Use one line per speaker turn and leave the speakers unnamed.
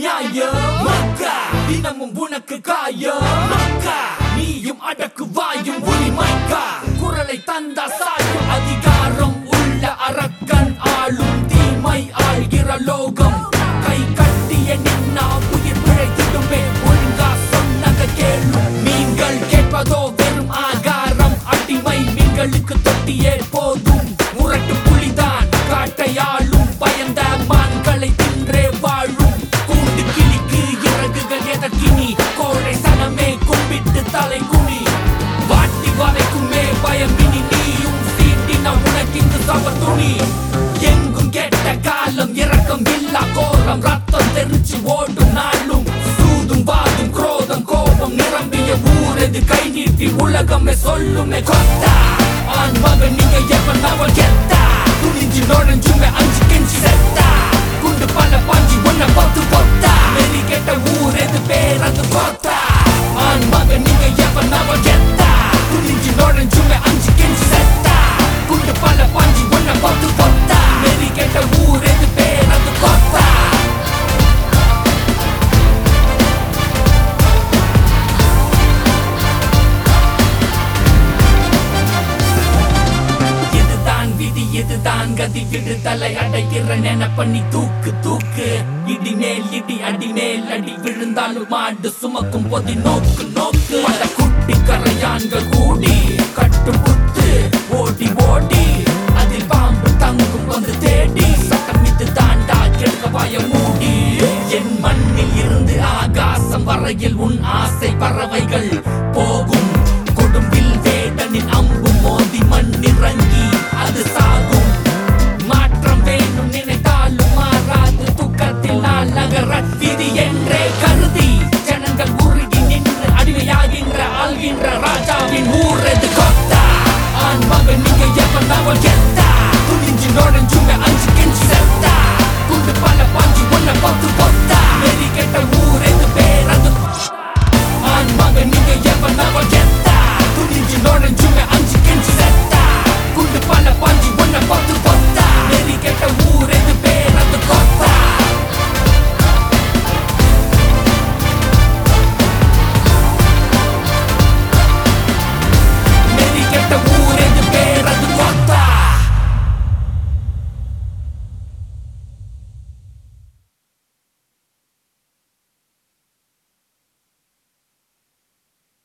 நியாயம் மக்கா தினமும் உனக்கு காயம் மக்கா நீயும் அடக்கு வாயும் உரிமைக்கா குரலை தந்தா சாயும் அதிகாரம் உள்ள அரக்கன் ஆளும் தீமை ஆள்கிற லோகம் கை கட்டிய நின்னா உயிர் பிழைத்திடுமே ஒழுங்கா சொன்னதை கேளும் நீங்கள் கேட்பதோ வெறும் ஆகாரம் அடிமை மீன்களுக்கு தொட்டியே போதும் முரட்டு புலிதான் காட்டையாளும் பயந்த மான்களை தின்றே வாழும் கூண்டு கிளிக்கு இறகுகள் எதற்கினி கோழை சனமே கும்பிட்டு தலை குனி வாட்டி வரைக்குமே பயமினி நீயும் சீட்டின உனக்கிங்கு சபத்துணி எங்கும் கெட்ட காலம் இரக்கம் இல்லா கோரம் ரத்தம் தெரிச்சு ஓடும் நாளும் சூதும் வாதும் குரோதம் கோபம் நிரம்பிய ஊரது கை நீட்டி உலகமே சொல்லுமே கொத்தா ஆண் மகன் நீங்க எவன் அவள் கெத்தா துணிஞ்சு நுழைஞ்சுமே அஞ்சு கெஞ்சி செத்தா குண்டு பல பாஞ்சி உன்னை பொத்து பொத்தா நெறி கெட்ட ஊரது பேர் அது கொத்தா ஆண் மகன் நீங்க எவன் அவள் கெத்தா துணிஞ்சு நுழைஞ்சுமே அஞ்சு கெஞ்சி செத்தா குண்டு பல பாஞ்சி உன்னை பொத்து பொத்தா நெறி கெட்ட ஊரது பேர் அது கொத்தா இதுதான் கதி விடுதலை அடைகிற நெனப்பண்ணி தூக்கு தூக்கு இடி மேல் இடி அடி மேல் அடி விழுந்தாலும் மாடு சுமக்கும் பொதி நோக்கு நோக்கு பல குட்டி கரையான்கள் கூடி கட்டு புத்து ஓடி ஓடி அதில் பாம்பு தங்கும் வந்து தேடி சட்டம் இது தாண்டா கெடுக்க வாய மூடி என் மண்ணில் இருந்து ஆகாசம் வரையில் உன் ஆசை பறவைகள் போகும் கொடும்பில் வேடனின் அம்பு மோதி மண்ணிறங்கி அது சாகும்